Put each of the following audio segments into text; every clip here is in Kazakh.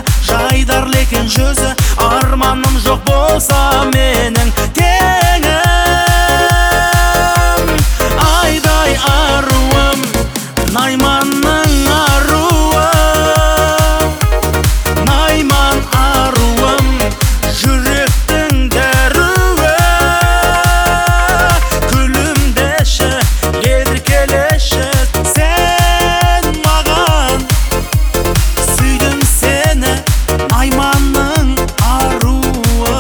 жайдар лекен жүзі. Арманым жоқ болса менің теңім, айдай аруым, Найманның аруы. Найман аруым, жүректің дәруі. Күлімдеші, еркелеші, сен маған. Сүйдім сені, Найманның аруы.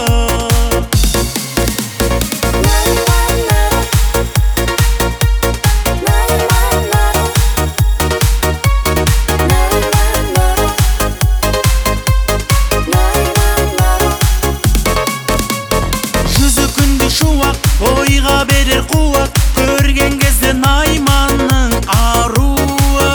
Жүзі күнде шуақ, ойға берер қуат, көрген кезде Найманның аруы.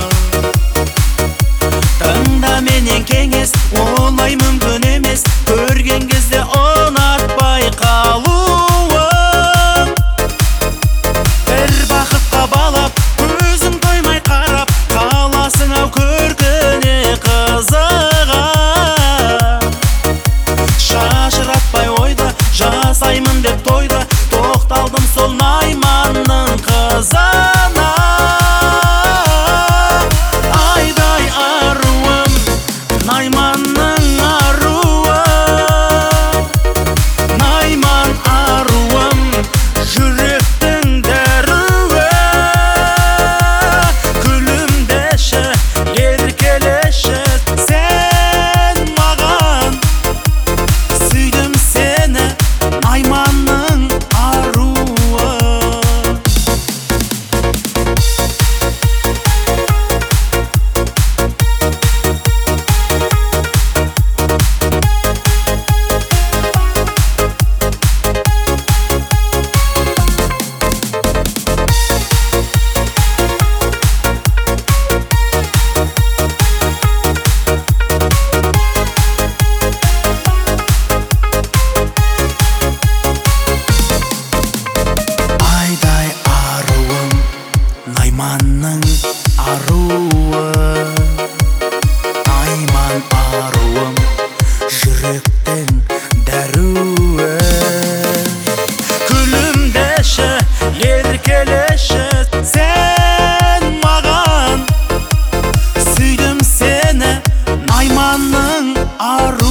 Тыңда менен кеңес, олай мүмкін емес, көрген кезде ұнатпай қалуың. Бір бақытқа балап, көзің тоймай қарап, қаласың ау көркіне қызыға. Шашыратпай ойда, жасаймын деп тойда, тоқталдым сол Найманның қызына. Айдай аруым, Найманның аруы. Найман аруым, жүректің дәруі. Күлімдеші, еркелеші, сен маған. Сүйдім сені, Найманның аруы. Айдай аруым, Найманның аруы. Найман аруым, жүректің дәруі. Күлімдеші, еркелеші, сен маған. Сүйдім сені, Найманның аруы.